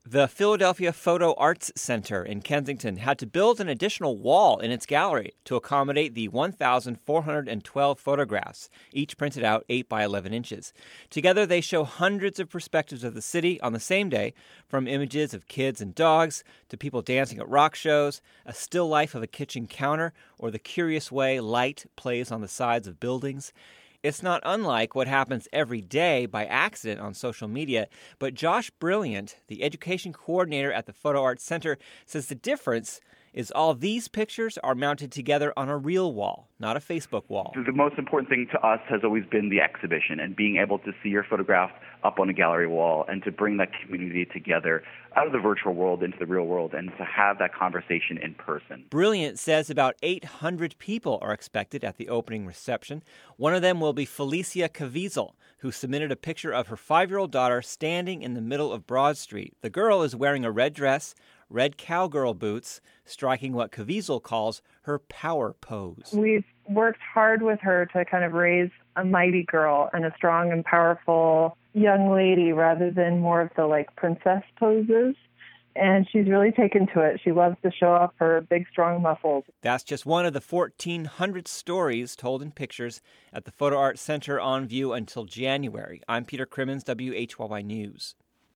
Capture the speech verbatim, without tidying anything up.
The Philadelphia Photo Arts Center in Kensington had to build an additional wall in its gallery to accommodate the one thousand four hundred twelve photographs, each printed out eight by eleven inches. Together, they show hundreds of perspectives of the city on the same day, from images of kids and dogs to people dancing at rock shows, a still life of a kitchen counter, or the curious way light plays on the sides of buildings. It's not unlike what happens every day by accident on social media, but Josh Brilliant, the education coordinator at the Photo Arts Center, says the difference is all these pictures are mounted together on a real wall, not a Facebook wall. The most important thing to us has always been the exhibition and being able to see your photograph up on a gallery wall and to bring that community together out of the virtual world into the real world and to have that conversation in person. Brilliant says about eight hundred people are expected at the opening reception. One of them will be Felicia Caviezel, who submitted a picture of her five-year-old daughter standing in the middle of Broad Street. The girl is wearing a red dress, red cowgirl boots, striking what Caviezel calls her power pose. We've worked hard with her to kind of raise a mighty girl and a strong and powerful young lady rather than more of the like princess poses. And she's really taken to it. She loves to show off her big, strong muscles. That's just one of the fourteen hundred stories told in pictures at the Photo Arts Center on view until January. I'm Peter Crimmins, W H Y Y News.